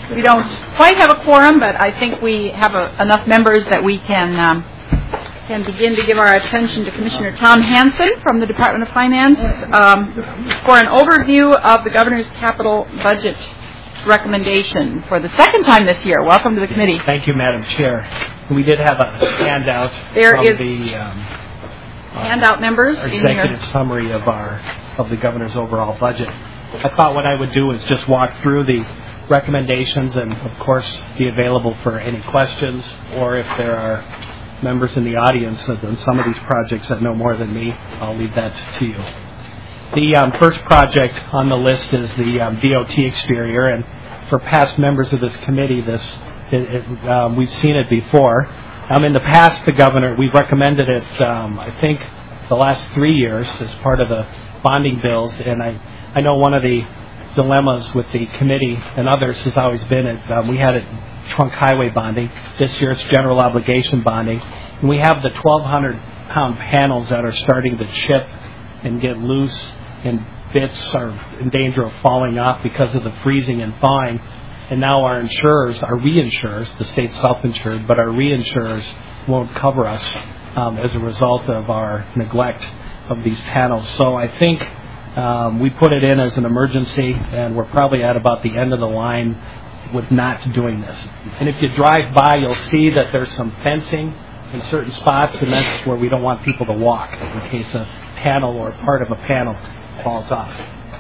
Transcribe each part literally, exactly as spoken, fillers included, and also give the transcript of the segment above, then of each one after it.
We don't quite have a quorum, but I think we have a, enough members that we can um, can begin to give our attention to Commissioner Tom Hansen from the Department of Finance um, for an overview of the Governor's capital budget recommendation for the second time this year. Welcome to the committee. Thank you, Madam Chair. We did have a handout there from is the um, handout members our in executive here. summary of our of the Governor's overall budget. I thought what I would do is just walk through the recommendations and, of course, be available for any questions, or if there are members in the audience on some of these projects that know more than me, I'll leave that to you. The um, first project on the list is the um, D O T exterior, and for past members of this committee, this it, it, um, we've seen it before. Um, in the past, the Governor, we've recommended it, um, I think, the last three years as part of the bonding bills, and I, I know one of the dilemmas with the committee and others has always been it. Um, we had it trunk highway bonding. This year it's general obligation bonding. And we have the twelve hundred pound panels that are starting to chip and get loose, and bits are in danger of falling off because of the freezing and thawing. And now our insurers, our reinsurers, the state's self-insured, but our reinsurers won't cover us um, as a result of our neglect of these panels. So I think Um, we put it in as an emergency, and we're probably at about the end of the line with not doing this. And if you drive by, you'll see that there's some fencing in certain spots, and that's where we don't want people to walk in case a panel or part of a panel falls off.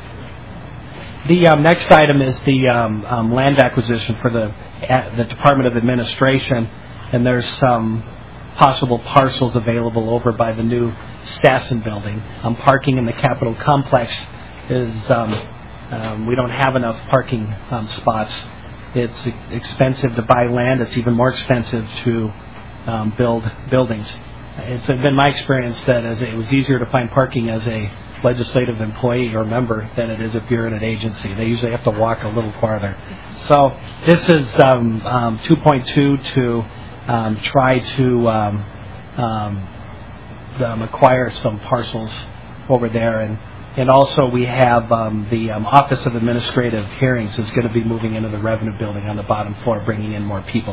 The um, next item is the um, um, land acquisition for the, uh, the Department of Administration, and there's some possible parcels available over by the new Stassen building. Um, parking in the Capitol complex is, um, um, we don't have enough parking um, spots. It's e- expensive to buy land. It's even more expensive to um, build buildings. It's been my experience that as it was easier to find parking as a legislative employee or member than it is if you're in an agency. They usually have to walk a little farther. So this is um, um, two point two to um, try to um, um, Um, acquire some parcels over there, and and also we have um, the um, Office of Administrative Hearings is going to be moving into the Revenue Building on the bottom floor, bringing in more people.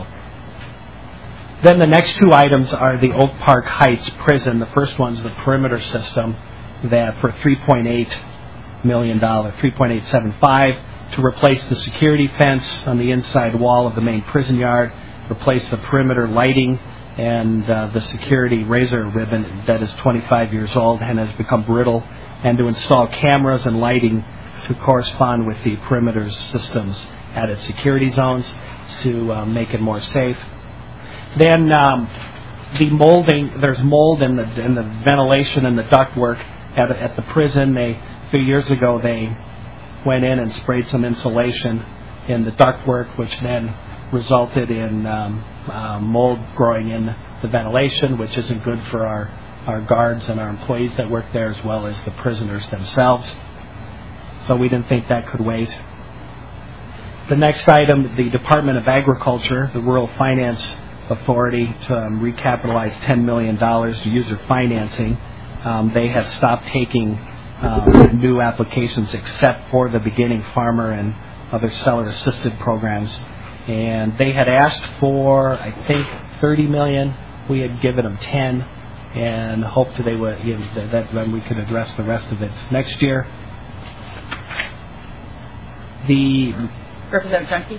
Then the next two items are the Oak Park Heights Prison. The first one's the perimeter system that for three point eight million dollars, three point eight seven five, to replace the security fence on the inside wall of the main prison yard, replace the perimeter lighting, and uh, the security razor ribbon that is twenty-five years old and has become brittle, and to install cameras and lighting to correspond with the perimeter systems at its security zones to uh, make it more safe. Then um, the molding, there's mold in the, in the ventilation and the ductwork at, at the prison. They, a few years ago, they went in and sprayed some insulation in the ductwork, which then resulted in um, uh, mold growing in the ventilation, which isn't good for our, our guards and our employees that work there, as well as the prisoners themselves. So we didn't think that could wait. The next item, the Department of Agriculture, the Rural Finance Authority, to um, recapitalize ten million dollars to user financing. Um, they have stopped taking um, new applications except for the beginning farmer and other seller-assisted programs. And they had asked for, I think, thirty million dollars. We had given them ten, and hoped they would, you know, that then we could address the rest of it next year. The Representative Junkie.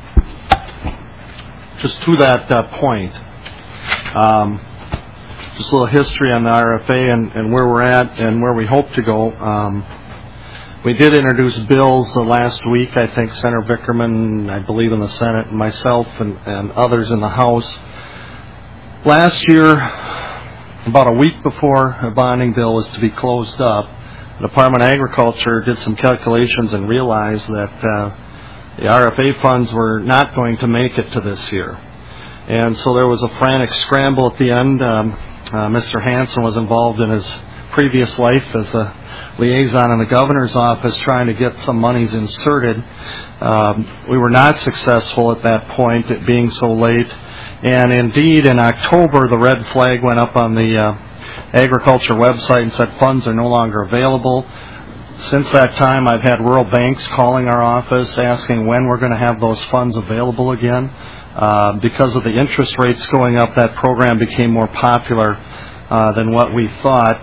Just to that uh, point, um, just a little history on the R F A and, and where we're at and where we hope to go. Um, We did introduce bills uh, last week. I think Senator Vickerman, I believe in the Senate, and myself and, and others in the House. Last year, about a week before a bonding bill was to be closed up, the Department of Agriculture did some calculations and realized that uh, the R F A funds were not going to make it to this year. And so there was a frantic scramble at the end. Um, uh, Mister Hansen was involved in his previous life as a liaison in the governor's office trying to get some monies inserted. Um, we were not successful at that point, it being so late. And indeed, in October, the red flag went up on the uh, agriculture website and said funds are no longer available. since that time, I've had rural banks calling our office asking when we're going to have those funds available again. Uh, because of the interest rates going up, that program became more popular uh, than what we thought.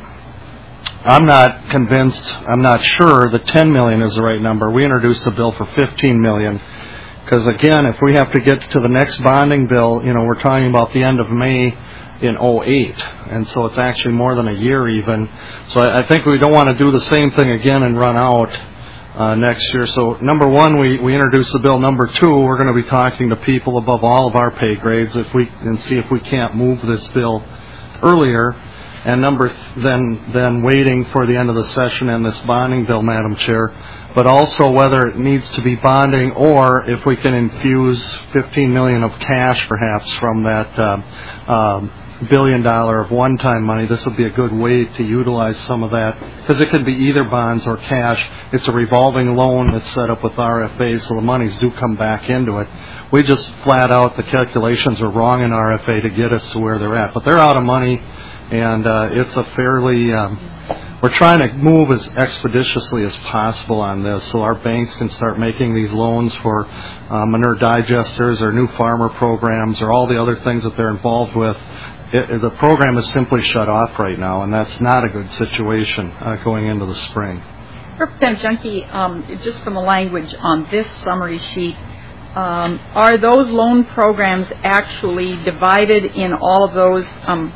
I'm not convinced, I'm not sure that ten million dollars is the right number. We introduced a bill for fifteen million dollars. Because again, if we have to get to the next bonding bill, you know, we're talking about the end of May in oh eight, and so it's actually more than a year even. So I, I think we don't want to do the same thing again and run out uh, next year. So number one, we, we introduced the bill. Number two, we're going to be talking to people above all of our pay grades if we and see if we can't move this bill earlier. And number th- then then waiting for the end of the session and this bonding bill, Madam Chair. But also whether it needs to be bonding or if we can infuse fifteen million dollars of cash perhaps from that uh, um, billion dollar of one-time money. This would be a good way to utilize some of that because it could be either bonds or cash. It's a revolving loan that's set up with R F A, so the monies do come back into it. We just flat out, the calculations are wrong in R F A to get us to where they're at. But they're out of money, and uh, it's a fairly... Um, We're trying to move as expeditiously as possible on this so our banks can start making these loans for uh, manure digesters or new farmer programs or all the other things that they're involved with. It, it, the program is simply shut off right now, and that's not a good situation uh, going into the spring. Representative Junkie, um, just from the language on this summary sheet, um, are those loan programs actually divided in all of those um,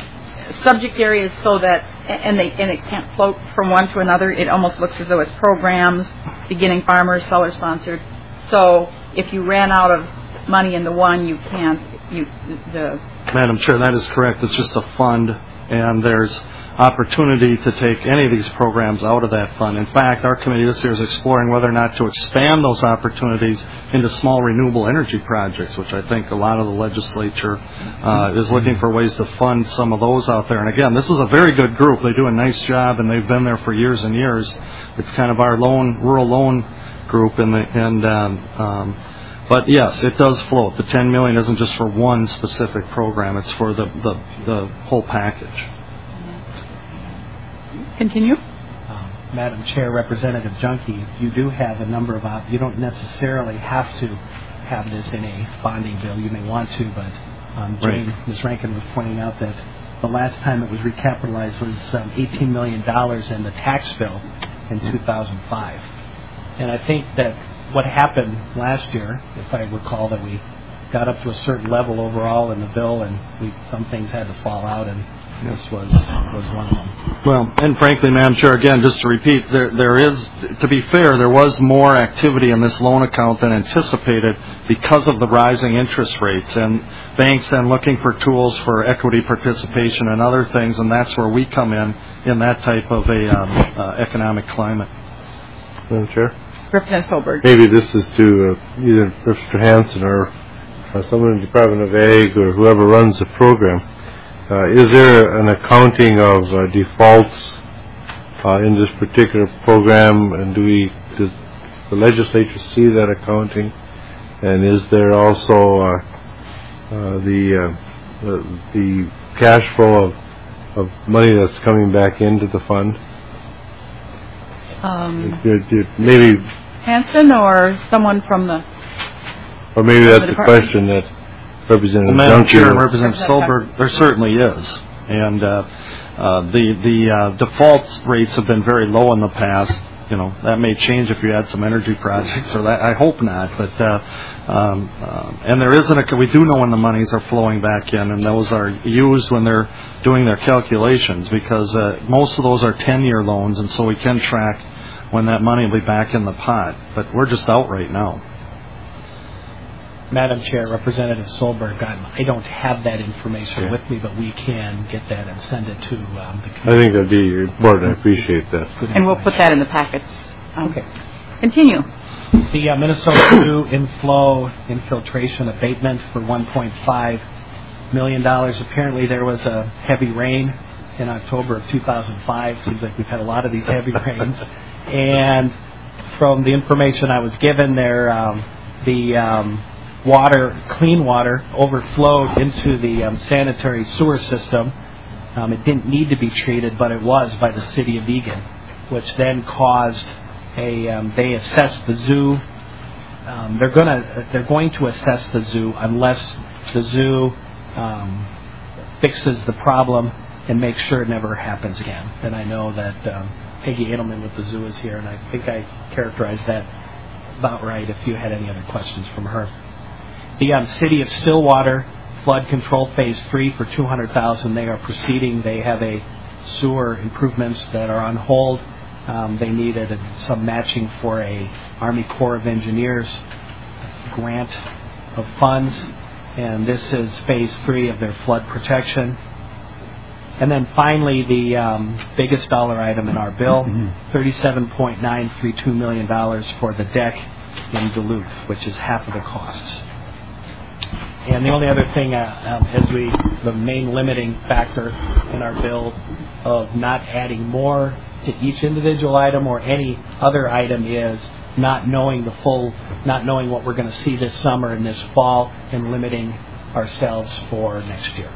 subject areas so that and they and it can't float from one to another? It almost looks as though it's programs, beginning farmers, seller sponsored. So if you ran out of money in the one, you can't. You the Madam Chair, that is correct. It's just a fund, and there's opportunity to take any of these programs out of that fund. In fact, our committee this year is exploring whether or not to expand those opportunities into small renewable energy projects, which I think a lot of the legislature uh, is looking for ways to fund some of those out there. And again, this is a very good group. They do a nice job, and they've been there for years and years. It's kind of our loan, rural loan group, and, the, and um, um, but yes, it does float. The ten million dollars isn't just for one specific program; it's for the the, the whole package. Continue. Um, Madam Chair, Representative Junkie, you do have a number of op- you don't necessarily have to have this in a bonding bill. You may want to, but um, Jane, right. Miz Rankin was pointing out that the last time it was recapitalized was um, eighteen million dollars in the tax bill in two thousand five. And I think that what happened last year, if I recall, that we got up to a certain level overall in the bill, and we, some things had to fall out, and this was was one of them. Well, and frankly, Madam Chair, again, just to repeat, there there is, to be fair, there was more activity in this loan account than anticipated because of the rising interest rates, and banks then looking for tools for equity participation and other things, and that's where we come in in that type of a um, uh, economic climate. Madam Chair? Representative Solberg. Maybe this is to uh, either Mister Hansen or uh, someone in the Department of Ag or whoever runs the program. Uh, is there an accounting of uh, defaults uh, in this particular program, and do we, does the legislature see that accounting? And is there also uh, uh, the, uh, the the cash flow of, of money that's coming back into the fund? Um, It, it, maybe, Hanson or someone from the or maybe that's the the question that Representative Madam Junkie. Chair and Representative Solberg, there certainly is. And uh, uh, the the uh, default rates have been very low in the past. You know, that may change if you add some energy projects, or that, I hope not. But uh, um, uh, and there isn't a, we do know when the monies are flowing back in, and those are used when they're doing their calculations, because uh, most of those are ten-year loans, and so we can track when that money will be back in the pot. But we're just out right now. Madam Chair, Representative Solberg, I'm, I don't have that information yeah. with me, but we can get that and send it to um, the committee. I think that'd be important. I appreciate that. and we'll put that in the packets. Um, Okay. Continue. The uh, Minnesota two inflow infiltration abatement for one point five million dollars. Apparently there was a heavy rain in October of two thousand five. Seems like we've had a lot of these heavy rains. And from the information I was given there, um, the um, water, clean water, overflowed into the um, sanitary sewer system. Um, it didn't need to be treated, but it was by the city of Eagan. which then caused a, um, they assessed the zoo. Um, they're gonna, they're going to assess the zoo unless the zoo um, fixes the problem and makes sure it never happens again. And I know that um, Peggy Edelman with the zoo is here, and I think I characterized that about right if you had any other questions from her. The um, City of Stillwater flood control phase three for two hundred thousand dollars, they are proceeding. They have a sewer improvements that are on hold. Um, they needed a, some matching for a Army Corps of Engineers grant of funds, and this is phase three of their flood protection. And then finally, the um, biggest dollar item in our bill, mm-hmm. thirty-seven point nine three two million dollars for the deck in Duluth, which is half of the costs. And the only other thing, uh, um, as we, the main limiting factor in our bill of not adding more to each individual item or any other item is not knowing the full, not knowing what we're going to see this summer and this fall, and limiting ourselves for next year.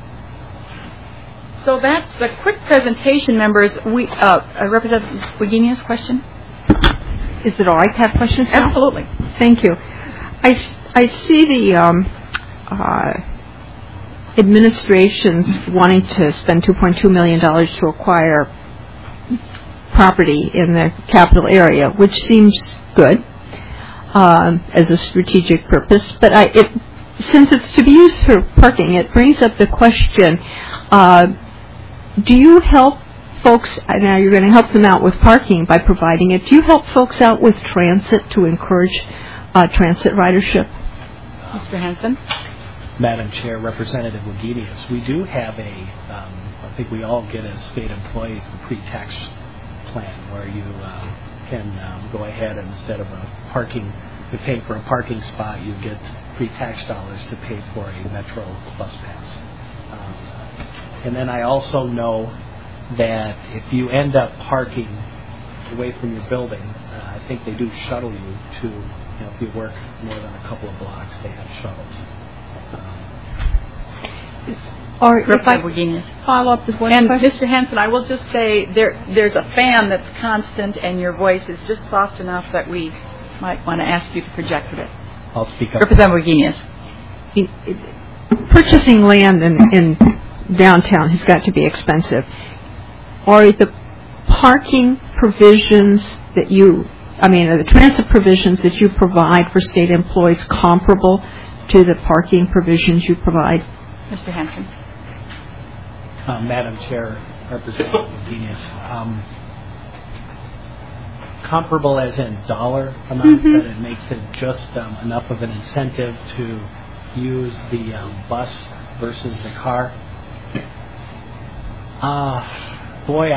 So that's a quick presentation, members. We uh, Representative Wagenius, question? Is it all right to have questions now? Absolutely. Thank you. I, I see the um, uh, administration's wanting to spend two point two million dollars to acquire property in the capital area, which seems good um, as a strategic purpose. But I, it, since it's to be used for parking, it brings up the question, uh, do you help folks, now you're going to help them out with parking by providing it, do you help folks out with transit to encourage uh, transit ridership? Mister Hanson? Madam Chair, Representative Wagenius, we do have a, um, I think we all get as state employees, a pre-tax plan where you uh, can um, go ahead and instead of a parking, you pay for a parking spot, you get pre-tax dollars to pay for a Metro bus pass. Um, and then I also know that if you end up parking away from your building, uh, I think they do shuttle you to, you know, if you work more than a couple of blocks, they have shuttles. Or if I Wagenius. follow up with one and question. Mister Hanson, I will just say there there's a fan that's constant, and your voice is just soft enough that we might want to ask you to project a bit. I'll speak up. Representative Wagenius. It, it, purchasing land in, in downtown has got to be expensive. Are the parking provisions that you, I mean, are the transit provisions that you provide for state employees comparable to the parking provisions you provide? Mister Hanson. Uh, Madam Chair, Representative Wagenius, um, comparable as in dollar amount, mm-hmm. that it makes it just um, enough of an incentive to use the um, bus versus the car. Uh, boy,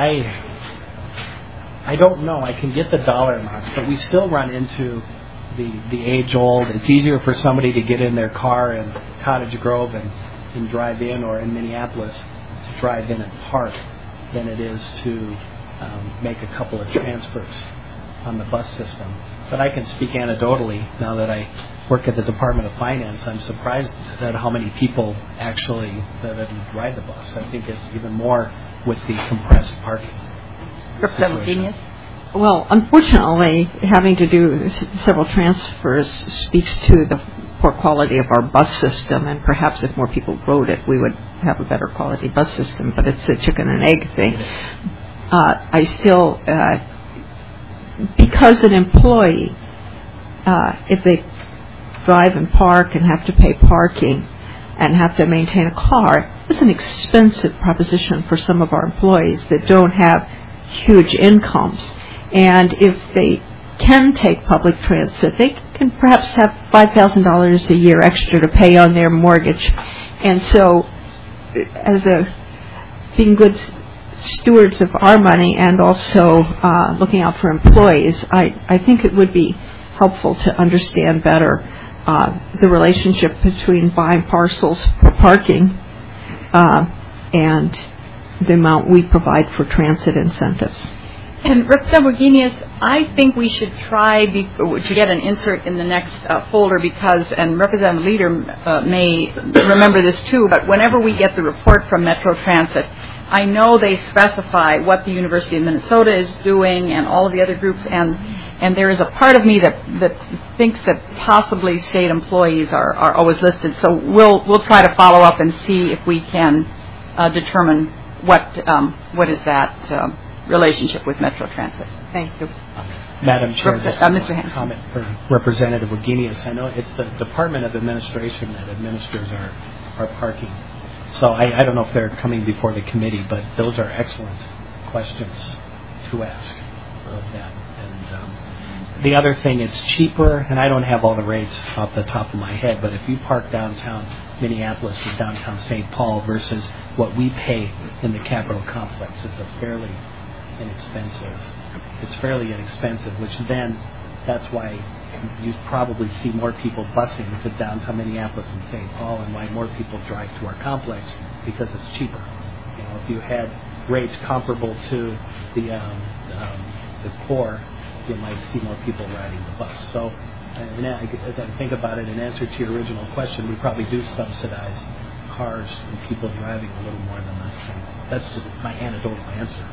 I I don't know. I can get the dollar amounts, but we still run into the the age-old. It's easier for somebody to get in their car in Cottage Grove and, and drive in, or in Minneapolis to drive in and park, than it is to um, make a couple of transfers on the bus system. But I can speak anecdotally now that I work at the Department of Finance. I'm surprised at how many people actually that ride the bus. I think it's even more with the compressed parking. Representative Wagenius. Well, unfortunately, having to do s- several transfers speaks to the poor quality of our bus system, and perhaps if more people rode it, we would have a better quality bus system, but it's a chicken and egg thing. Uh, I still, uh, because an employee, uh, if they drive and park and have to pay parking and have to maintain a car, it's an expensive proposition for some of our employees that don't have huge incomes. And if they can take public transit, they can perhaps have five thousand dollars a year extra to pay on their mortgage. And so, as a being good stewards of our money and also uh, looking out for employees, I, I think it would be helpful to understand better uh, the relationship between buying parcels for parking uh, and the amount we provide for transit incentives. And Representative Wagenius, I think we should try be, to get an insert in the next uh, folder because, and Representative Leader uh, may remember this too, but whenever we get the report from Metro Transit, I know they specify what the University of Minnesota is doing and all of the other groups, and and there is a part of me that, that thinks that possibly state employees are, are always listed. So we'll we'll try to follow up and see if we can uh, determine what um, what is that um, relationship with Metro Transit. Thank you. Madam Chair, Rep- just uh, a Mister Hanson. comment for Representative Wagenius. I know it's the Department of Administration that administers our, our parking. So I, I don't know if they're coming before the committee, but those are excellent questions to ask of them. And um, the other thing, it's cheaper, and I don't have all the rates off the top of my head, but if you park downtown Minneapolis or downtown Saint Paul versus what we pay in the Capitol complex, it's a fairly inexpensive. It's fairly inexpensive, which then that's why you probably see more people busing to downtown Minneapolis and Saint Paul, and why more people drive to our complex, because it's cheaper. You know, if you had rates comparable to the um, um, the core, you might see more people riding the bus. So, and as I think about it, in answer to your original question, we probably do subsidize cars and people driving a little more than that. That's just my anecdotal answer.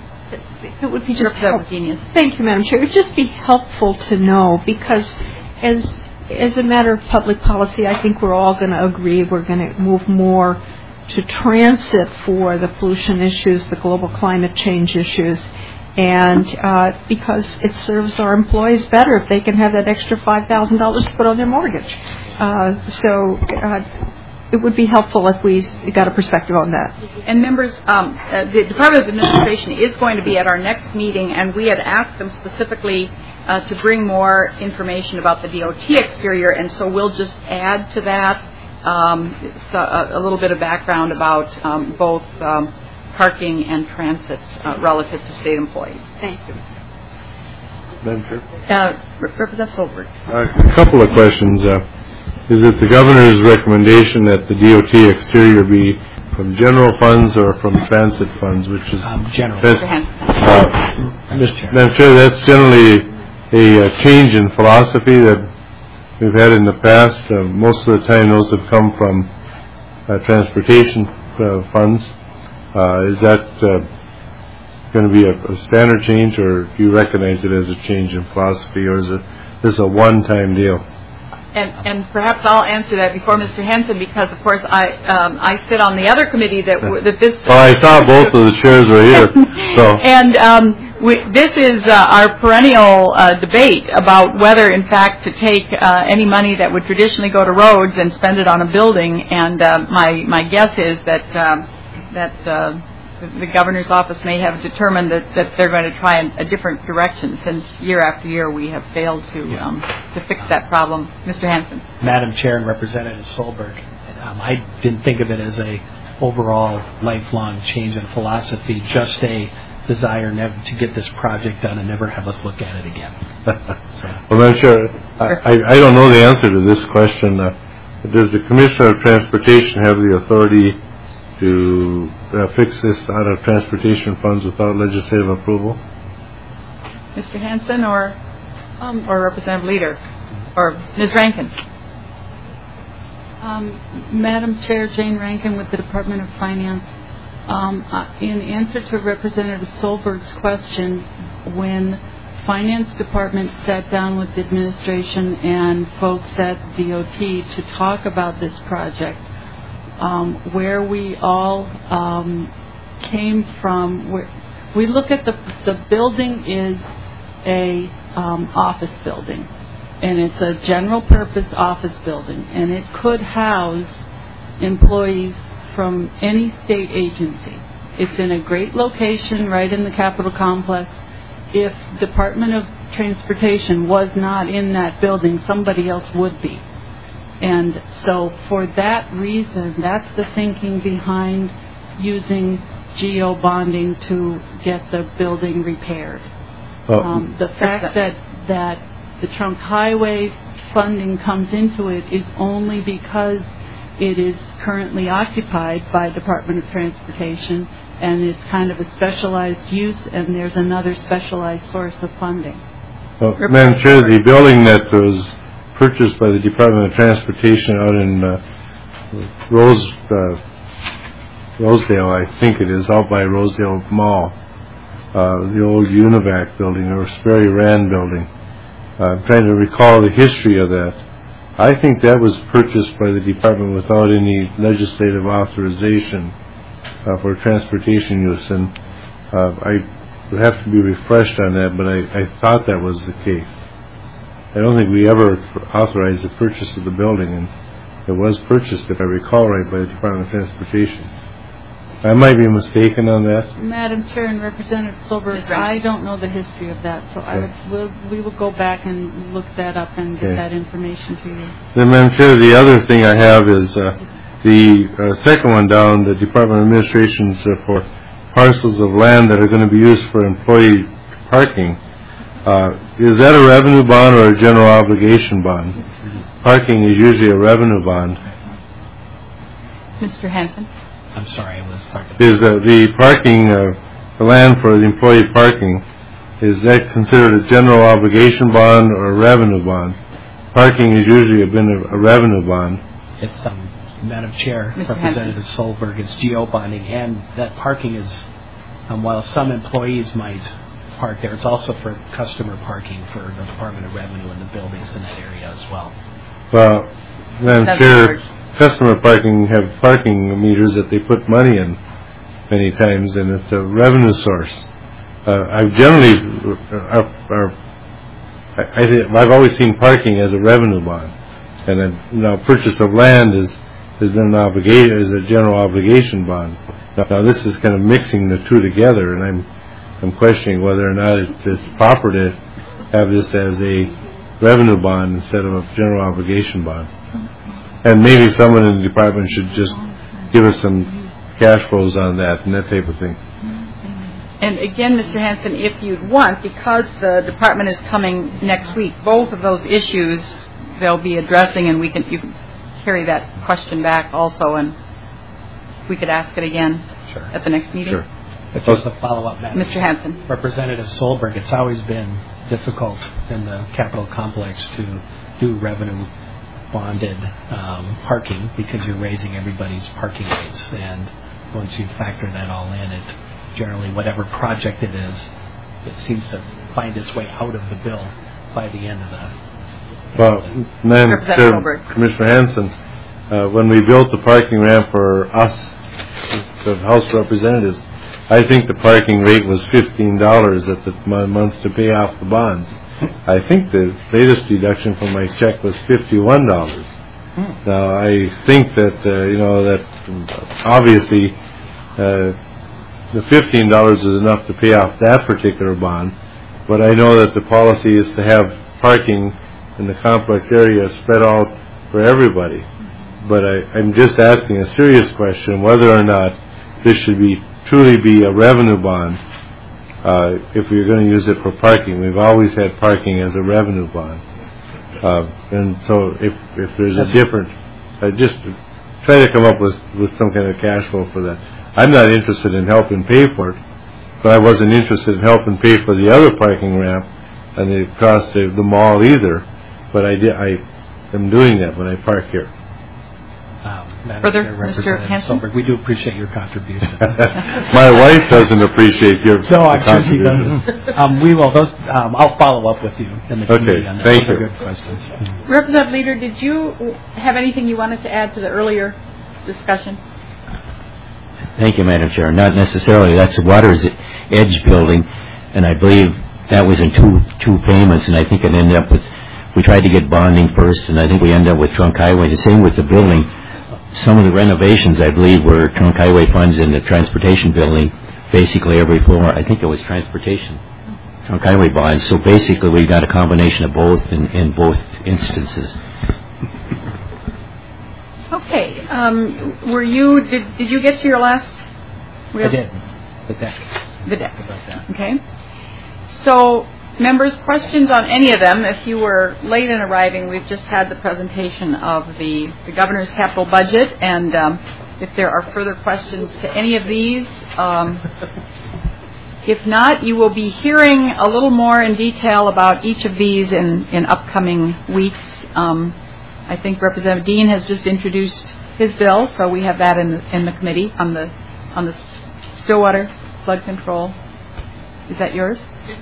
It would be just helpful. Thank you, Madam Chair. It would just be helpful to know, because as as a matter of public policy, I think we're all going to agree we're going to move more to transit for the pollution issues, the global climate change issues, and uh, because it serves our employees better if they can have that extra five thousand dollars to put on their mortgage. Uh, so uh, it would be helpful if we got a perspective on that. And members, um, uh, the Department of Administration is going to be at our next meeting, and we had asked them specifically uh, to bring more information about the D O T exterior, and so we'll just add to that um, so a, a little bit of background about um, both um, parking and transit uh, relative to state employees. Thank you. Madam Chair? Uh, Representative Solberg. Uh, a couple of questions. Uh, Is it the governor's recommendation that the D O T exterior be from general funds or from transit funds, which is um, general? That's, uh, Mister Chair. Madam Chair, that's generally a, a change in philosophy that we've had in the past. Uh, most of the time, those have come from uh, transportation uh, funds. Uh, is that uh, going to be a, a standard change, or do you recognize it as a change in philosophy, or is it this a one-time deal? And, and perhaps I'll answer that before Mister Hanson, because of course I um, I sit on the other committee that that this. Well, I saw both of the chairs were here. So. And um, we, this is uh, our perennial uh, debate about whether, in fact, to take uh, any money that would traditionally go to roads and spend it on a building. And uh, my my guess is that um, that. Uh, the governor's office may have determined that, that they're going to try a, a different direction, since year after year we have failed to um, to fix that problem. Mister Hanson. Madam Chair and Representative Solberg, um, I didn't think of it as a overall lifelong change in philosophy, just a desire never to get this project done and never have us look at it again. So. Well, Madam Chair, I, I don't know the answer to this question. Uh, does the Commissioner of Transportation have the authority to uh, fix this out of transportation funds without legislative approval? Mister Hanson or um, or Representative Leader or Miz Rankin? Um, Madam Chair, Jane Rankin with the Department of Finance. Um, uh, in answer to Representative Solberg's question, when Finance Department sat down with the administration and folks at D O T to talk about this project, Um, where we all um, came from, where we look at the the building is a um, office building, and it's a general purpose office building, and it could house employees from any state agency. It's in a great location right in the Capitol complex. If Department of Transportation was not in that building, somebody else would be. And so for that reason, that's the thinking behind using geo bonding to get the building repaired. Oh. Um, the fact that, that the trunk highway funding comes into it is only because it is currently occupied by Department of Transportation, and it's kind of a specialized use, and there's another specialized source of funding. Well, Madam Chair, the building that was purchased by the Department of Transportation out in uh, Rose uh, Rosedale, I think it is, out by Rosedale Mall, uh, the old Univac building or Sperry Rand building. Uh, I'm trying to recall the history of that. I think that was purchased by the department without any legislative authorization uh, for transportation use, and uh, I would have to be refreshed on that, but I, I thought that was the case. I don't think we ever authorized the purchase of the building, and it was purchased, if I recall right, by the Department of Transportation. I might be mistaken on that. Madam Chair and Representative Solberg, I don't know the history of that, so I would, we'll, we will go back and look that up and get Okay. that information to you. Then, Madam Chair, the other thing I have is uh, the uh, second one down, the Department of Administration's uh, for parcels of land that are going to be used for employee parking. Uh, is that a revenue bond or a general obligation bond? Parking is usually a revenue bond. Mister Hanson? I'm sorry, I was talking. Is uh, the parking, uh, the land for the employee parking, is that considered a general obligation bond or a revenue bond? Parking is usually been a, a revenue bond. It's, um, Madam Chair, Mister Representative Solberg, it's geo bonding, and that parking is, um, while some employees might park there, it's also for customer parking for the Department of Revenue and the buildings in that area as well. Well, Madam That's Chair, large. customer parking have parking meters that they put money in many times, and it's a revenue source. Uh, I've generally, uh, our, our, I, I th- I've always seen parking as a revenue bond, and then now purchase of land is has been an obligation, is a general obligation bond. Now, now this is kind of mixing the two together, and I'm I'm questioning whether or not it, it's proper to have this as a revenue bond instead of a general obligation bond. And maybe someone in the department should just give us some cash flows on that and that type of thing. And again, Mister Hanson, if you'd want, because the department is coming next week, both of those issues they'll be addressing, and we can you can carry that question back also, and we could ask it again Sure. at the next meeting. Sure. But just a follow-up, Madam Mister Hanson. Representative Solberg, it's always been difficult in the Capitol complex to do revenue bonded um, parking because you're raising everybody's parking rates, and once you factor that all in, it generally, whatever project it is, it seems to find its way out of the bill by the end of the... Well, Madam Representative Chair, Goldberg. Commissioner Hanson, uh, when we built the parking ramp for us, the House of Representatives, I think the parking rate was fifteen dollars at the m- month to pay off the bonds. I think the latest deduction from my check was fifty-one dollars. Now, I think that, uh, you know, that obviously uh, the fifteen dollars is enough to pay off that particular bond, but I know that the policy is to have parking in the complex area spread out for everybody. But I, I'm just asking a serious question whether or not this should be truly be a revenue bond uh, if we're going to use it for parking. We've always had parking as a revenue bond. Uh, and so if if there's a different, I just try to come up with, with some kind of cash flow for that. I'm not interested in helping pay for it, but I wasn't interested in helping pay for the other parking ramp and the across the, the mall either. But I did. I am doing that when I park here. Um, Madam Further, Chair, Mister Representative Hanson? Solberg, we do appreciate your contribution. My wife doesn't appreciate your No, I'm sure she contribution. doesn't. Um, we will. Those, um, I'll follow up with you in the Okay, committee on that. thank Those are you. good questions. Representative Leader, did you have anything you wanted to add to the earlier discussion? Thank you, Madam Chair. Not necessarily. That's the Water's Edge building, and I believe that was in two two payments, and I think it ended up with, we tried to get bonding first, and I think we ended up with Trunk Highway. The same with the building. Some of the renovations, I believe, were Trunk Highway funds in the transportation building. Basically, every floor, I think it was transportation, Trunk Highway bonds. So basically, we got a combination of both in, in both instances. Okay. Um, were you? Did Did you get to your last? I did. The deck. The deck. About that. Okay. So, members, questions on any of them? If you were late in arriving, we've just had the presentation of the, the governor's capital budget, and um, if there are further questions to any of these, um, if not, you will be hearing a little more in detail about each of these in, in upcoming weeks. Um, I think Representative Dean has just introduced his bill, so we have that in the, in the committee on the on the Stillwater flood control. Is that yours?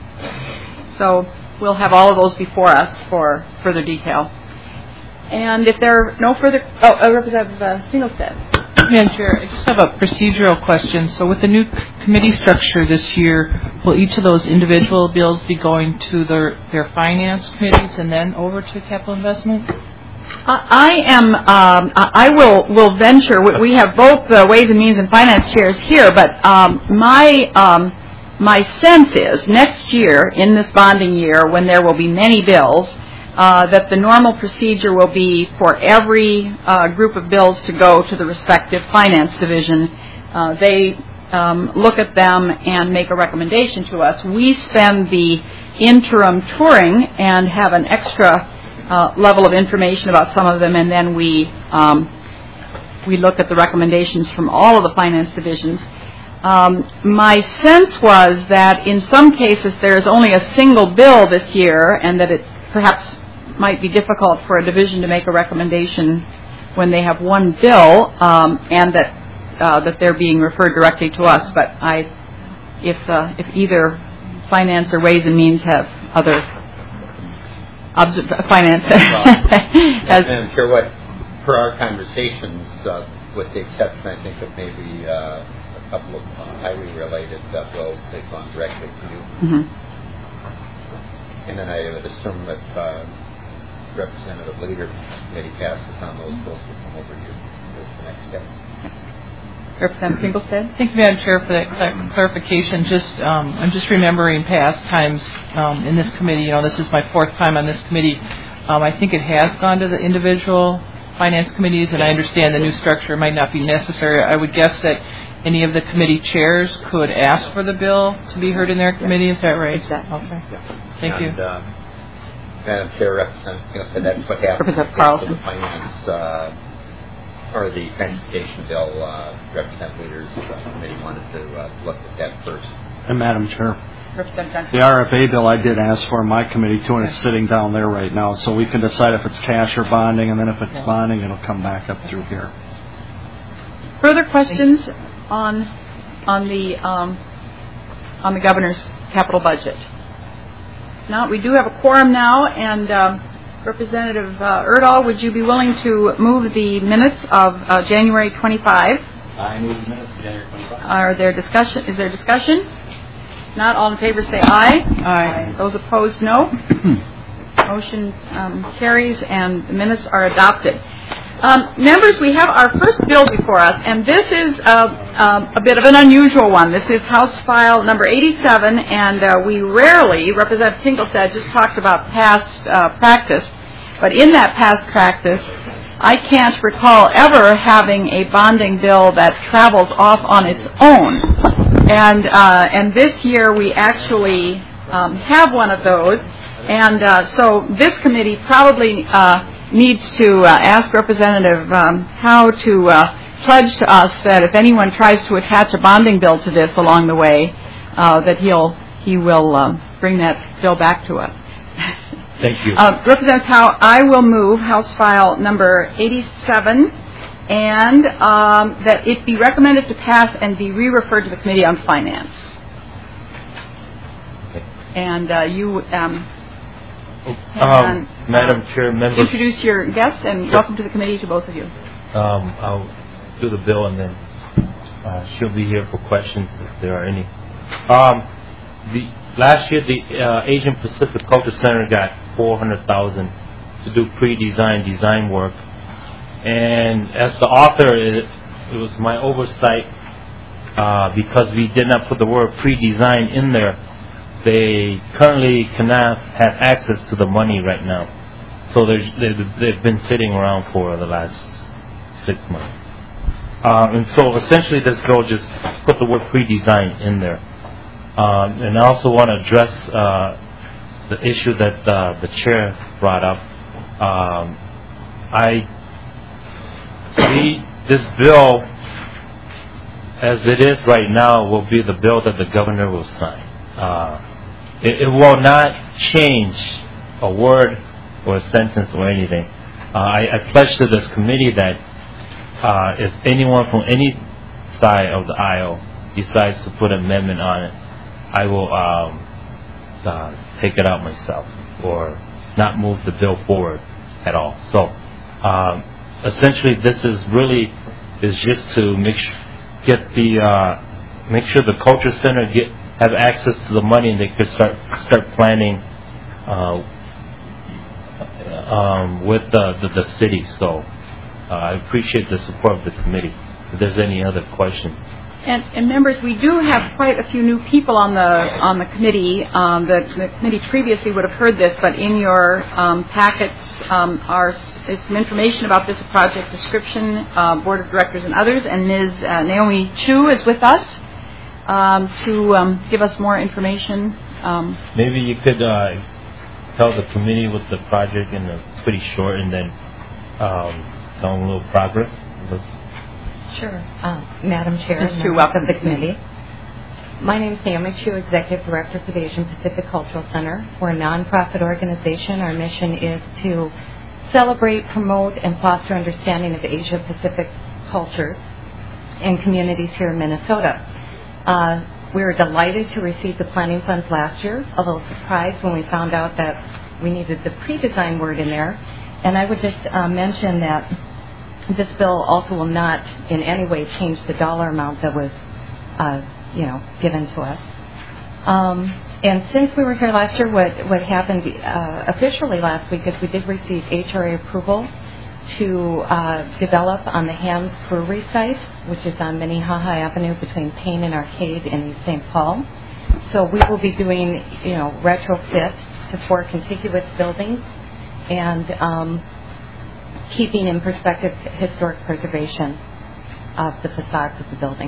So we'll have all of those before us for further detail. And if there are no further, oh, uh, Representative uh, Singlestead. Madam Chair, I just have a procedural question. So with the new committee structure this year, will each of those individual bills be going to their, their finance committees and then over to capital investment? I am. Um, I will will venture. We have both the Ways and Means and Finance chairs here, but um, my um, my sense is next year, in this bonding year, when there will be many bills, uh, that the normal procedure will be for every uh, group of bills to go to the respective finance division. Uh, they um, look at them and make a recommendation to us. We spend the interim touring and have an extra Uh, level of information about some of them, and then we um, we look at the recommendations from all of the finance divisions. Um, my sense was that in some cases there is only a single bill this year, and that it perhaps might be difficult for a division to make a recommendation when they have one bill, um, and that uh, that they're being referred directly to us. But I, if uh, if either finance or Ways and Means have other Obs- finance. As I'm sure what, for our conversations, uh, with the exception, I think, of maybe uh, a couple of uh, highly related uh, bills, they've gone directly to you. Mm-hmm. And then I would assume that uh, Representative Leader maybe passes on those bills will come over to you as the next step. Representative Finkelstead? Thank you, Madam Chair, for that clar- clarification. Just, um, I'm just remembering past times um, in this committee. You know, this is my fourth time on this committee. Um, I think it has gone to the individual finance committees, and I understand the new structure might not be necessary. I would guess that any of the committee chairs could ask for the bill to be heard in their committee. Is that right? Exactly. Okay. Yeah. Thank and, you. Uh, Madam Chair, Representative Finkelstead, that's what happens. Representative Carlson. The finance uh, or the transportation bill, uh, Representative Leaders uh, Committee wanted to uh, look at that first. And Madam Chair, Representative the R F A bill I did ask for in my committee too, and it's sitting down there right now, so we can decide if it's cash or bonding, and then if it's bonding, it'll come back up through here. Further questions on on the um, on the governor's capital budget? Now we do have a quorum now, and um, Representative uh, Erdahl, would you be willing to move the minutes of uh, January twenty-fifth? I move the minutes of January twenty-fifth. Are there discussion? Is there discussion? Not all in favor say aye. Aye. Those opposed, no. Motion um, carries, and the minutes are adopted. Um, members, we have our first bill before us, and this is uh, um, a bit of an unusual one. This is House File number eighty-seven, and uh, we rarely, Representative Tinglestad just talked about past uh, practice, but in that past practice, I can't recall ever having a bonding bill that travels off on its own. And uh, and this year we actually um, have one of those, and uh, so this committee probably uh, needs to uh, ask Representative um, Howe to uh, pledge to us that if anyone tries to attach a bonding bill to this along the way, uh, that he'll he will uh, bring that bill back to us. Thank you. Uh, Representative Howe, I will move House File number eighty-seven, and um, that it be recommended to pass and be re-referred to the Committee on Finance. And uh, you. Um, Um, Madam Chair, members, introduce your guests and welcome to the committee to both of you. um, I'll do the bill and then uh, she'll be here for questions if there are any. Um, the last year, the uh, Asian Pacific Culture Center got four hundred thousand to do pre-design design work, and as the author, it, it was my oversight uh, because we did not put the word pre-design in there. They currently cannot have access to the money right now. So they've, they've been sitting around for the last six months. Uh, and so essentially this bill just put the word pre-design in there. Um, and I also want to address uh, the issue that uh, the chair brought up. Um, I see this bill, as it is right now, will be the bill that the governor will sign. Uh, It, it will not change a word or a sentence or anything. Uh, I, I pledge to this committee that uh, if anyone from any side of the aisle decides to put an amendment on it, I will um, uh, take it out myself or not move the bill forward at all. So um, essentially, this is really is just to make sh- get the uh, make sure the culture center get have access to the money and they could start start planning uh, um, with the, the the city. So uh, I appreciate the support of the committee. If there's any other questions. And, and members, we do have quite a few new people on the on the committee. Um, the, the committee previously would have heard this, but in your um, packets um, are is some information about this project description, uh, board of directors, and others. And Miz Uh, Naomi Chu is with us um, to um, give us more information. Um, Maybe you could uh, tell the committee what the project in a pretty short, and then um, tell them a little progress. Let's Sure. Uh, Madam Chair, Miz Chu, members welcome of the committee. My name is Naomi Chu, Executive Director for the Asian Pacific Cultural Center. We're a nonprofit organization. Our mission is to celebrate, promote, and foster understanding of Asia Pacific cultures and communities here in Minnesota. Uh, we were delighted to receive the planning funds last year, a little surprised when we found out that we needed the pre-design word in there. And I would just uh, mention that this bill also will not in any way change the dollar amount that was, uh, you know, given to us. Um, and since we were here last year, what, what happened uh, officially last week is we did receive H R A approval to uh, develop on the Hams Brewery site, which is on Minnehaha Avenue between Payne and Arcade in East Saint Paul. So we will be doing, you know, retrofit to four contiguous buildings and um, keeping in perspective historic preservation of the facades of the building.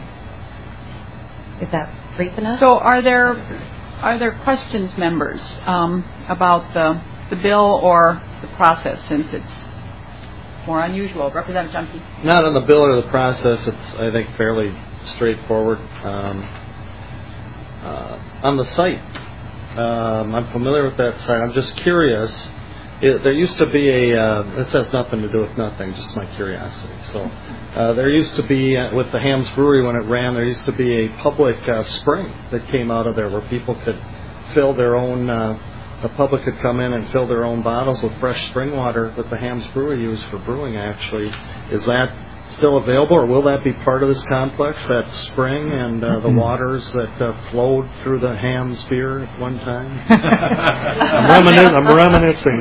Is that brief enough? so, are there are there questions, members, um, about the the bill or the process, since it's more unusual? Representative Junkie. Not on the bill or the process. It's, I think, fairly straightforward. Um, uh, on the site, um, I'm familiar with that site. I'm just curious. It, there used to be a, uh, this has nothing to do with nothing, just my curiosity. So uh, there used to be, uh, with the Hams Brewery when it ran, there used to be a public uh, spring that came out of there where people could fill their own, uh, the public could come in and fill their own bottles with fresh spring water that the Hams Brewery used for brewing, actually. Is that still available, or will that be part of this complex, that spring and uh, the waters that uh, flowed through the Hams beer at one time? I'm, reminiscing, I'm reminiscing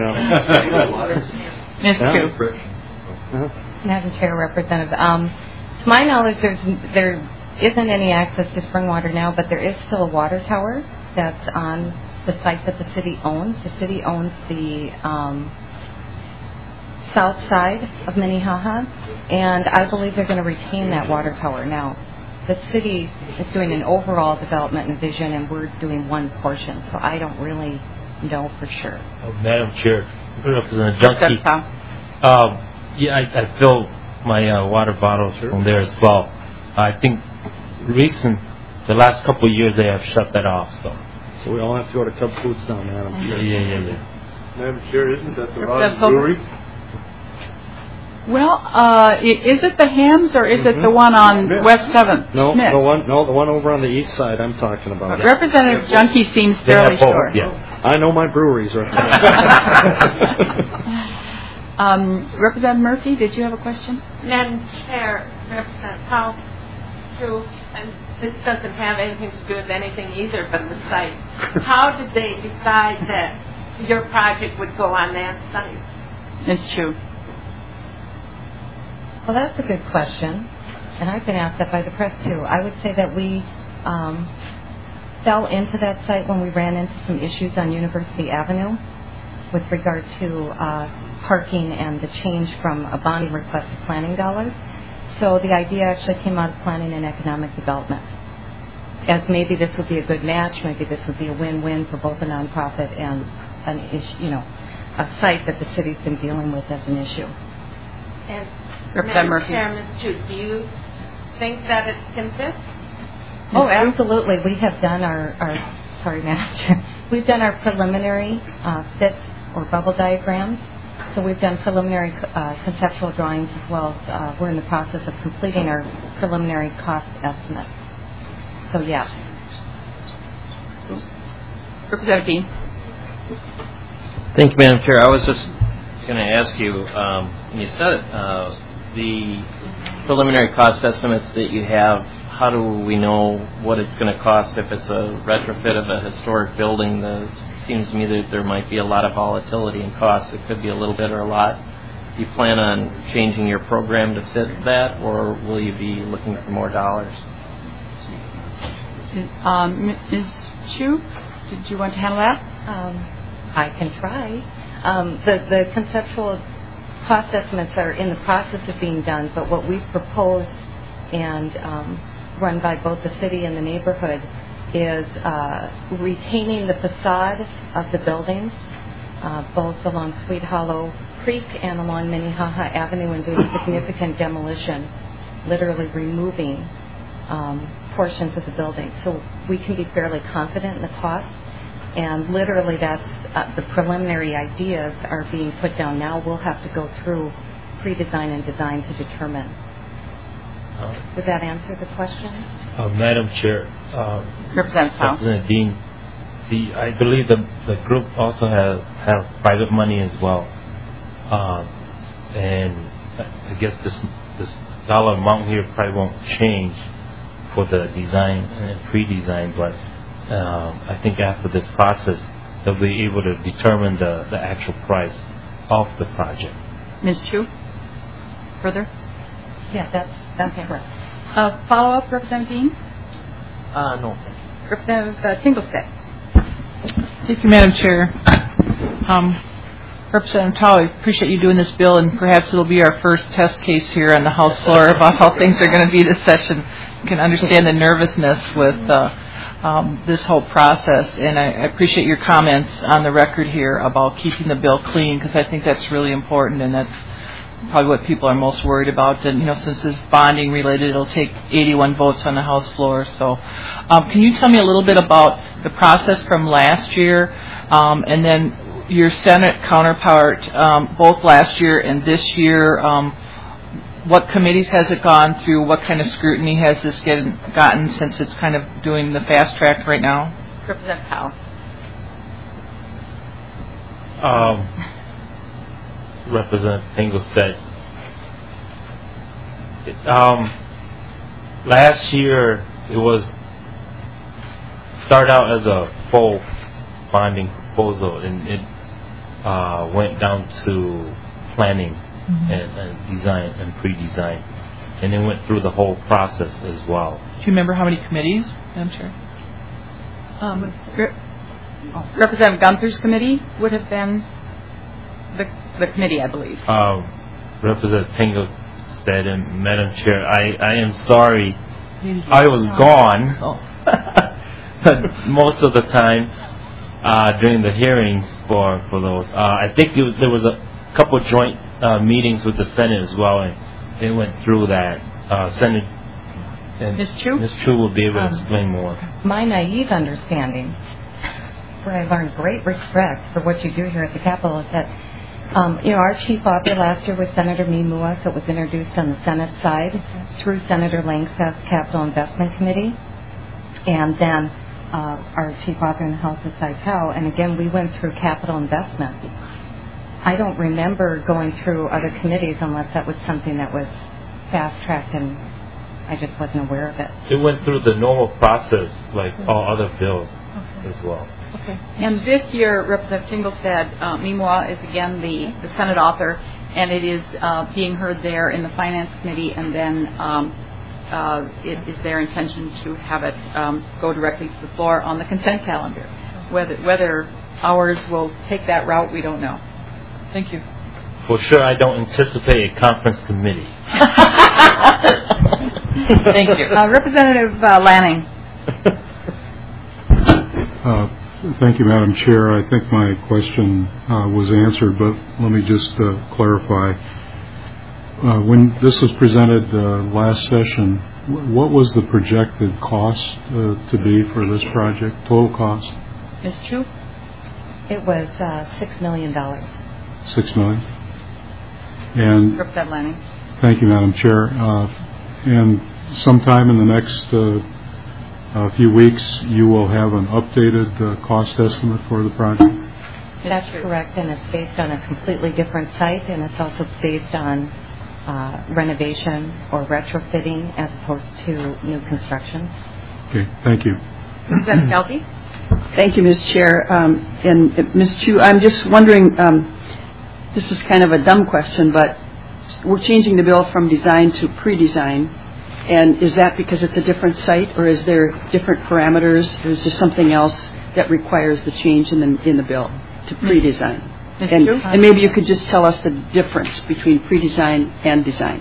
now. Miz Yeah. Chu. Uh-huh. Madam Chair, Representative, um, to my knowledge, there's, there isn't any access to spring water now, but there is still a water tower that's on the site that the city owns. The city owns the um, south side of Minnehaha, and I believe they're going to retain that water tower. Now, the city is doing an overall development and vision, and we're doing one portion, so I don't really know for sure. Oh, Madam Chair, Representative Junkie. That's how. Um, yeah, I, I fill my uh, water bottles from there as well. I think recent, the last couple of years, they have shut that off. So, So we all have to go to Cub Foods now, Madam yeah, Chair. yeah, yeah. yeah. Madam Chair, isn't that the Representative Rogers Holbrook. Brewery? Well, uh, i- is it the Hams or is it the Mhm. one on Smith. West seventh? No, Smith. the one, no, the one over on the east side I'm talking about. Representative Junkie seems They fairly have both, sure. yeah. I know my breweries, right? um, Representative Murphy, did you have a question? Madam Chair, Representative Powell, Chu, and this doesn't have anything to do with anything either but the site. How did they decide that your project would go on that site? Miz Chu. Well, that's a good question, and I've been asked that by the press too. I would say that we um, fell into that site when we ran into some issues on University Avenue with regard to uh, parking and the change from a bonding request to planning dollars. So the idea actually came out of planning and economic development. As maybe this would be a good match, maybe this would be a win-win for both a nonprofit and an issue, you know, a site that the city's been dealing with as an issue. And Representative Madam Murphy. Chair, Miz Chu, do you think that it can fit? Oh, absolutely. We have done our, our sorry, Madam Chair. We've done our preliminary uh, fit or bubble diagrams, So we've done preliminary uh, conceptual drawings as well as uh, we're in the process of completing our preliminary cost estimate. So yes. Representative Dean. Thank you, Madam Chair. I was just going to ask you, um, when you said it, uh, the preliminary cost estimates that you have, how do we know what it's going to cost if it's a retrofit of a historic building? The, it seems to me that there might be a lot of volatility in costs. It could be a little bit or a lot. Do you plan on changing your program to fit that, or will you be looking for more dollars? Um, Miz Chu, did you want to handle that? Um, I can try. Um, the, the conceptual cost estimates are in the process of being done, but what we've proposed and um, run by both the city and the neighborhood is uh, retaining the facade of the buildings, uh, both along Sweet Hollow Creek and along Minnehaha Avenue, and doing significant demolition, literally removing um, portions of the building. So we can be fairly confident in the cost. And literally that's uh, the preliminary ideas are being put down now. We'll have to go through pre-design and design to determine. Uh, Does that answer the question? Uh, Madam Chair, uh, Representative Powell. Representative Dean, the, I believe the, the group also has have private money as well. Uh, and I guess this, this dollar amount here probably won't change for the design and pre-design, but Uh, I think after this process, they'll be able to determine the, the actual price of the project. Miz Chu, further? Yeah, that's, that's okay. correct. Uh, follow-up, Representative Dean? Uh, no. Representative uh, Tinglestead. Thank you, Madam Chair. Um, Representative Tall, I appreciate you doing this bill, and perhaps it'll be our first test case here on the House floor about how things are going to be this session. You can understand the nervousness with uh, Um, this whole process, and I, I appreciate your comments on the record here about keeping the bill clean, because I think that's really important, and that's probably what people are most worried about. And you know, since this bonding related, it'll take eighty-one votes on the House floor. So, um, can you tell me a little bit about the process from last year, um, and then your Senate counterpart, um, both last year and this year? Um, What committees has it gone through? What kind of scrutiny has this get, gotten since it's kind of doing the fast track right now? Representative Powell. Um, Representative Tinglestead, um, last year it was started out as a full bonding proposal, and it uh, went down to planning. Mm-hmm. And, and design and pre-design, and then went through the whole process as well. Do you remember how many committees, Madam Chair? Um, Re- oh, Representative Gunther's committee would have been the, the committee, I believe. Um, Representative Tinglestead and Madam Chair, I, I am sorry, I was gone oh. most of the time uh, during the hearings for for those. Uh, I think it was, there was a couple of joint Uh, meetings with the Senate as well, and they went through that. Uh, Senate and Miz Chu? Miz Chu will be able to Um, explain more. My naive understanding, where I learned great respect for what you do here at the Capitol, is that um, you know, our chief author last year was Senator Mimua, so it was introduced on the Senate side through Senator Langseth's Capital Investment Committee, and then uh, our chief author in the House is Saitao, and again we went through capital investment. I don't remember going through other committees unless that was something that was fast-tracked and I just wasn't aware of it. It went through the normal process like all other bills okay. as well. Okay. And this year, Representative Tinglestead, uh, Mimua is again the, the Senate author, and it is uh, being heard there in the Finance Committee, and then um, uh, it is their intention to have it um, go directly to the floor on the consent calendar. Whether, whether ours will take that route, we don't know. Thank you. For sure, I don't anticipate a conference committee. Thank you. Uh, Representative uh, Lanning. Uh, thank you, Madam Chair. I think my question uh, was answered, but let me just uh, clarify. Uh, when this was presented uh, last session, w- what was the projected cost uh, to be for this project, total cost? Miz Chu? It was uh, six million dollars. six million. And Representative Lanning. thank you, Madam Chair. Uh, and sometime in the next uh, uh, few weeks, you will have an updated uh, cost estimate for the project? That's correct, and it's based on a completely different site, and it's also based on uh, renovation or retrofitting as opposed to new construction. Okay, thank you. Representative Kelty. Thank you, Miz Chair. Um, and uh, Miz Chu, I'm just wondering, um, this is kind of a dumb question, but we're changing the bill from design to pre-design, and is that because it's a different site, or is there different parameters, or is there something else that requires the change in the, in the bill to pre-design? And, and maybe you could just tell us the difference between pre-design and design.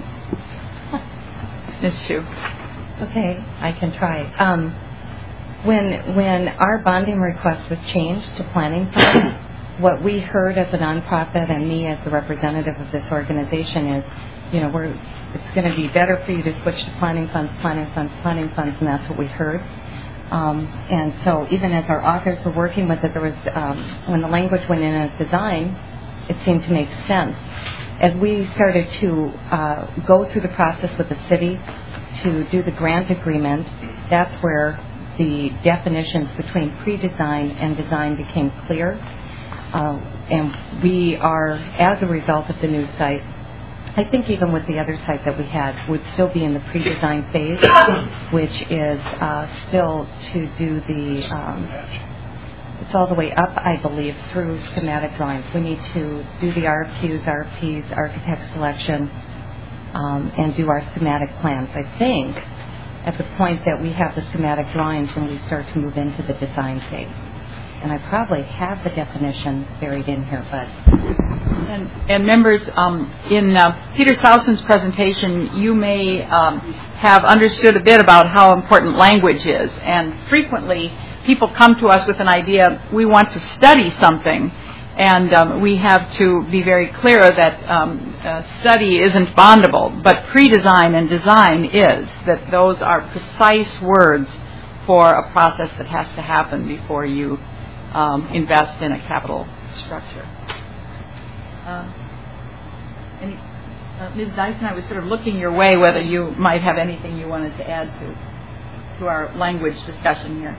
Miz Chu. Okay, I can try. Um, when when our bonding request was changed to planning funds, what we heard as a nonprofit and me as the representative of this organization is, you know, we're it's going to be better for you to switch to planning funds, planning funds, planning funds, and that's what we heard. Um, and so even as our authors were working with it, there was um, when the language went in as design, it seemed to make sense. As we started to uh, go through the process with the city to do the grant agreement, that's where the definitions between pre-design and design became clear. Uh, and we are, as a result of the new site, I think even with the other site that we had, would still be in the pre-design phase, which is uh, still to do the, um, it's all the way up, I believe, through schematic drawings. We need to do the R F Qs, R F Ps, architect selection, um, and do our schematic plans. I think at the point that we have the schematic drawings when we start to move into the design phase. And I probably have the definition buried in here, but... And, and members, um, in uh, Peter Souson's presentation, you may um, have understood a bit about how important language is. And frequently, people come to us with an idea, we want to study something, and um, we have to be very clear that um, uh, study isn't bondable, but pre-design and design is, that those are precise words for a process that has to happen before you um, invest in a capital structure. Uh, any, uh, Miz Dyson, I was sort of looking your way whether you might have anything you wanted to add to to our language discussion here.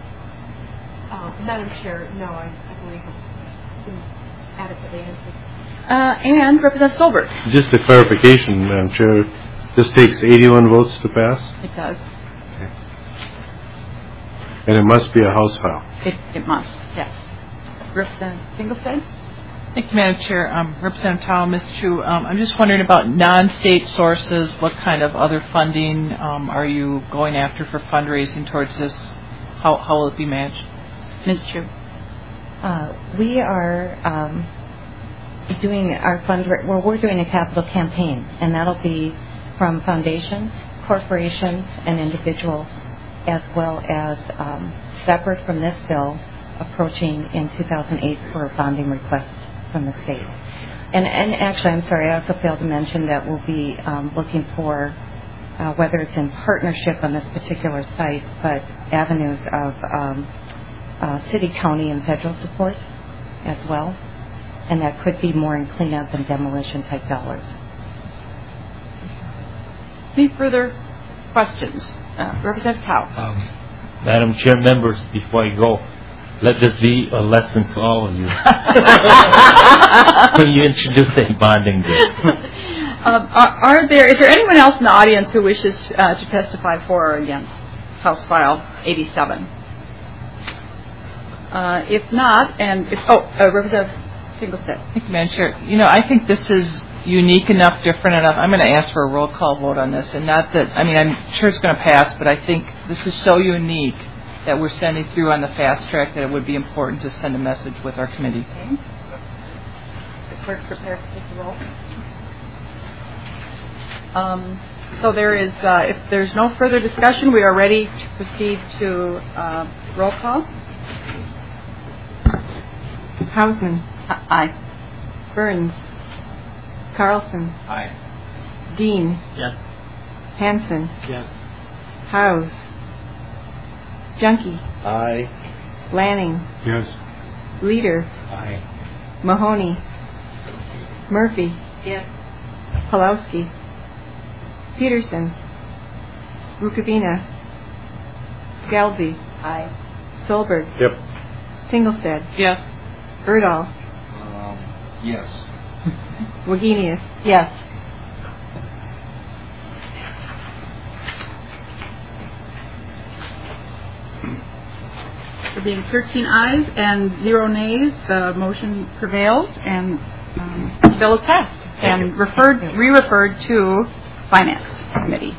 Uh, Madam Chair, no, I, I believe it's been adequately answered. Uh, and Representative Solberg. Just a clarification, Madam Chair. This takes eighty-one votes to pass? It does. Okay. And it must be a House file? It, it must, yes. Representative Finkelstein? Thank you, Madam Chair. Um, Representative Tao, Miz Chu, um, I'm just wondering about non-state sources. What kind of other funding um, are you going after for fundraising towards this? How, how will it be matched? Miz Chu. Uh, we are um, doing our fundra- well, we're doing a capital campaign, and that'll be from foundations, corporations, and individuals, as well as um, separate from this bill, approaching in two thousand eight for a bonding request from the state. And, and actually, I'm sorry, I also failed to mention that we'll be um, looking for, uh, whether it's in partnership on this particular site, but avenues of um, uh, city, county, and federal support as well. And that could be more in cleanup and demolition type dollars. Any further questions? Uh, Representative Tao. Um, Madam Chair, members, before I go, let this be a lesson to all of you when you introduce a bonding bill. Um, are, are there? Is there anyone else in the audience who wishes uh, to testify for or against House File eighty-seven? Uh, if not, and if oh, uh, Representative Finkelstein. Thank you, Madam Chair. You know, I think this is unique enough, different enough. I'm going to ask for a roll call vote on this, and not that I mean I'm sure it's going to pass, but I think this is so unique that we're sending through on the fast track that it would be important to send a message with our committee. Okay. The clerk prepared to take the roll. Um, so there is, uh, if there's no further discussion, we are ready to proceed to uh, roll call. Hausman. Uh, aye. Burns. Carlson. Aye. Dean. Yes. Hanson. Yes. House. Junkie. Aye. Lanning. Yes. Leader. Aye. Mahoney. Murphy. Yes. Palowski. Peterson. Rukavina. Galvey. Aye. Solberg. Yep. Tinglestead. Yes. Erdahl. Yes. Wagenius. Yes. There being thirteen ayes and zero nays, the motion prevails, and um, the bill is passed and referred, re-referred to Finance Committee.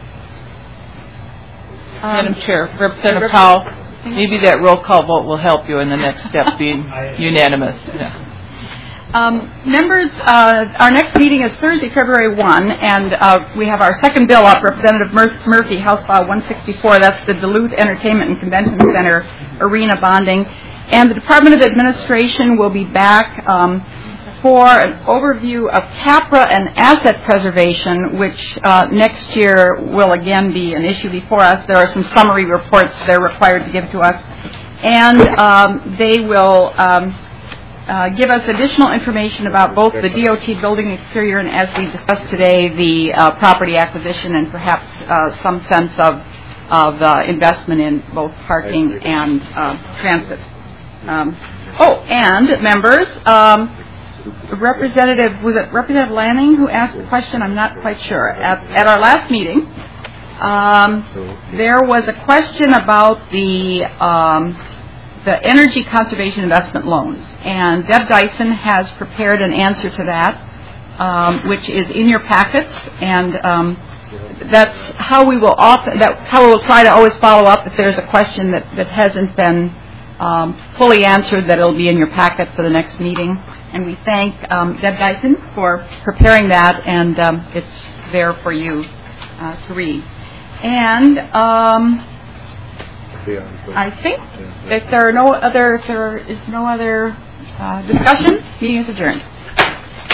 Madam Chair, Representative Powell, maybe that roll call vote will help you in the next step being unanimous. Yeah. Um, members, uh, our next meeting is Thursday, February first, and uh, we have our second bill up, Representative Mur- Murphy, House File one sixty-four. That's the Duluth Entertainment and Convention Center arena bonding. And the Department of Administration will be back um, for an overview of CAPRA and asset preservation, which uh, next year will again be an issue before us. There are some summary reports they're required to give to us. And um, they will... Um, Uh, give us additional information about both the D O T building exterior and, as we discussed today, the uh, property acquisition and perhaps uh, some sense of of uh, investment in both parking and uh, transit. Um, oh, and members, um, Representative was it Representative Lanning who asked the question? I'm not quite sure. At, at our last meeting, um, there was a question about the um, the energy conservation investment loans. And Deb Dyson has prepared an answer to that, um, which is in your packets. And um, that's how we will often, that's how we will try to always follow up if there's a question that, that hasn't been um, fully answered, that it'll be in your packet for the next meeting. And we thank um, Deb Dyson for preparing that, and um, it's there for you uh, to read. And um, I think if there are no other, if there is no other uh, discussion, meeting is adjourned.